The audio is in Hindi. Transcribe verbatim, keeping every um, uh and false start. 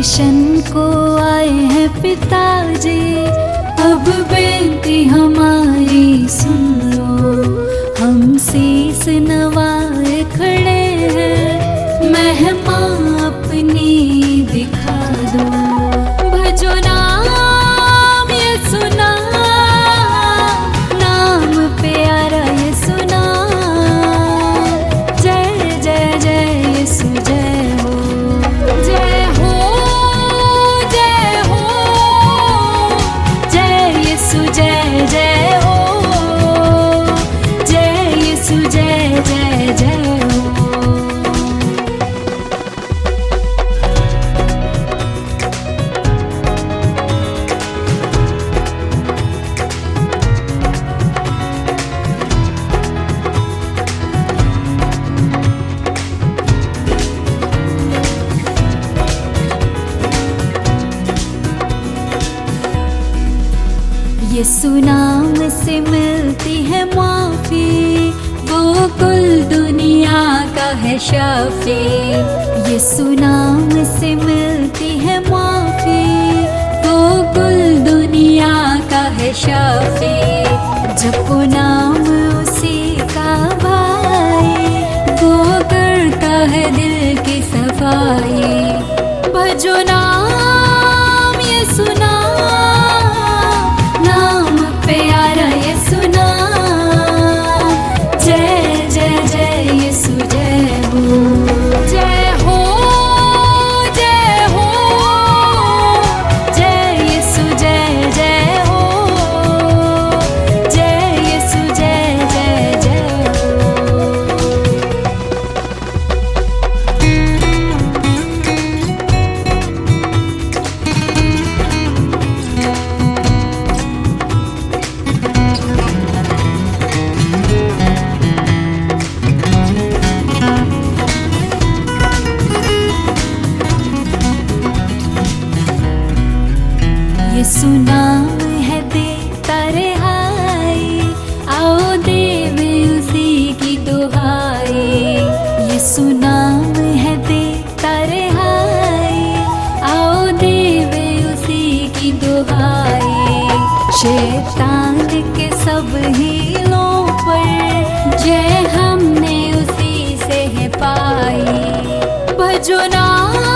दर्शन को आए हैं पिताजी, अब बेनती हमारी सुन लो। हम शीस नवाए खड़े हैं, महिमा अपनी दिखा दो। भजो नाम यीशु नाम, नाम प्यारा यीशु नाम। जय जय जय यीशु जय हो, जय हो जय हो, जय यीशु जय जय हो, जय यीशु जय जय जय हो। यीशु नाम से मिलती है माफी, वो कुल दुनिया का है शाफी। यीशु नाम से मिलती है माफी, वो कुल दुनिया का है शाफी। जपो नाम उसी का भाई, वो करता है दिल की सफाई। भजो नाम यीशु नाम, नाम प्यारा यीशु नाम। जय जय जय यीशु जय हो, जय हो जय हो, जय यीशु जय जय हो, जय यीशु जय जय जय हो। यीशु नाम है देता रिहाई, आओ देवे उसी की दुहाई। यीशु नाम है देता रिहाई, आओ देवे उसी की दुहाई। शैतान के सब हीलों पर जय हमने उसी से है पाई। भजो नाम